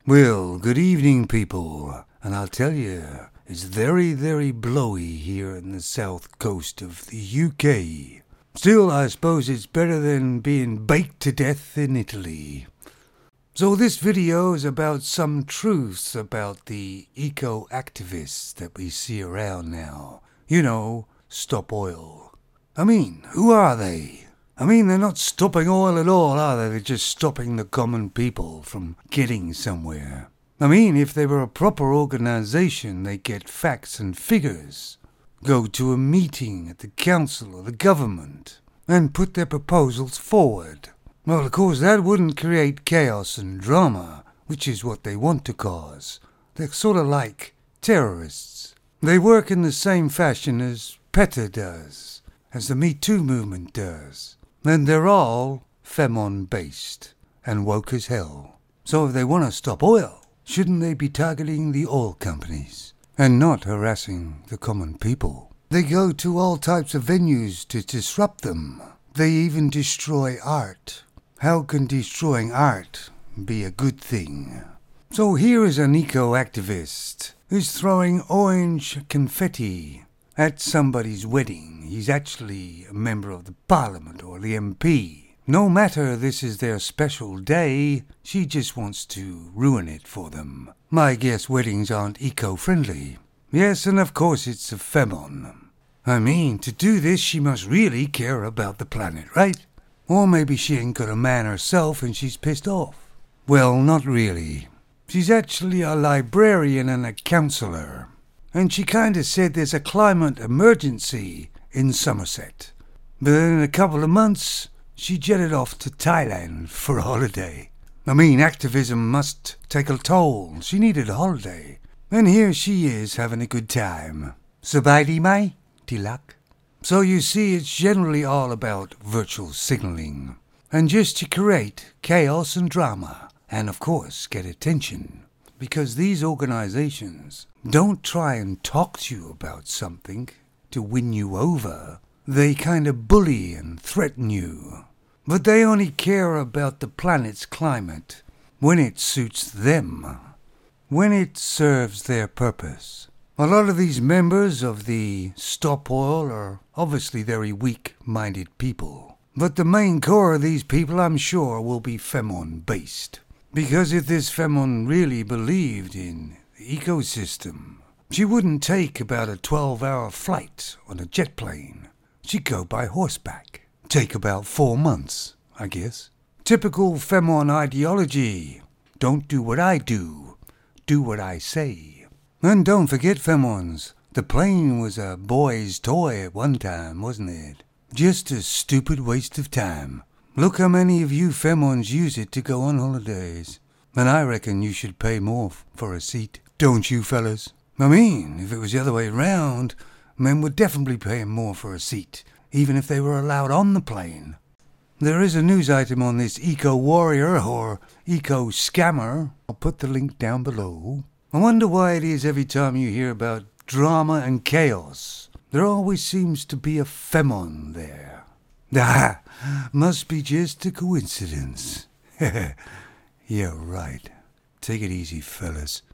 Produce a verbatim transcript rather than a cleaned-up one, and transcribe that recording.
Well, good evening, people. And I'll tell you, it's very, very blowy here in the south coast of the U K. Still, I suppose it's better than being baked to death in Italy. So this video is about some truths about the eco-activists that we see around now. You know, Stop Oil. I mean, who are they? I mean, they're not stopping oil at all, are they? They're just stopping the common people from getting somewhere. I mean, if they were a proper organization, they'd get facts and figures, go to a meeting at the council or the government, and put their proposals forward. Well, of course, that wouldn't create chaos and drama, which is what they want to cause. They're sort of like terrorists. They work in the same fashion as PETA does, as the Me Too movement does. And they're all Femon-based and woke as hell. So if they want to stop oil, shouldn't they be targeting the oil companies and not harassing the common people? They go to all types of venues to disrupt them. They even destroy art. How can destroying art be a good thing? So here is an eco-activist who's throwing orange confetti at somebody's wedding. He's actually a member of the parliament or the M P. No matter this is their special day, she just wants to ruin it for them. My guess weddings aren't eco-friendly. Yes, and of course it's a Femon. I mean, to do this she must really care about the planet, right? Or maybe she ain't got a man herself and she's pissed off. Well, not really. She's actually a librarian and a counsellor. And she kind of said there's a climate emergency in Somerset. But then in a couple of months, she jetted off to Thailand for a holiday. I mean, activism must take a toll. She needed a holiday. And here she is having a good time. Sabaidi mai, tilak. So you see, it's generally all about virtual signaling. And just to create chaos and drama. And of course, get attention. Because these organizations don't try and talk to you about something to win you over. They kind of bully and threaten you. But they only care about the planet's climate when it suits them, when it serves their purpose. A lot of these members of the Stop Oil are obviously very weak-minded people. But the main core of these people, I'm sure, will be Femon-based. Because if this Femon really believed in the ecosystem, she wouldn't take about a twelve-hour flight on a jet plane. She'd go by horseback. Take about four months, I guess. Typical Femon ideology. Don't do what I do. Do what I say. And don't forget, Femons, the plane was a boy's toy at one time, wasn't it? Just a stupid waste of time. Look how many of you Femons use it to go on holidays. And I reckon you should pay more for a seat. Don't you, fellas? I mean, if it was the other way around, men would definitely pay more for a seat, even if they were allowed on the plane. There is a news item on this eco-warrior or eco-scammer. I'll put the link down below. I wonder why it is every time you hear about drama and chaos, there always seems to be a Femon there. Ah, must be just a coincidence. Yeah, right. Take it easy, fellas.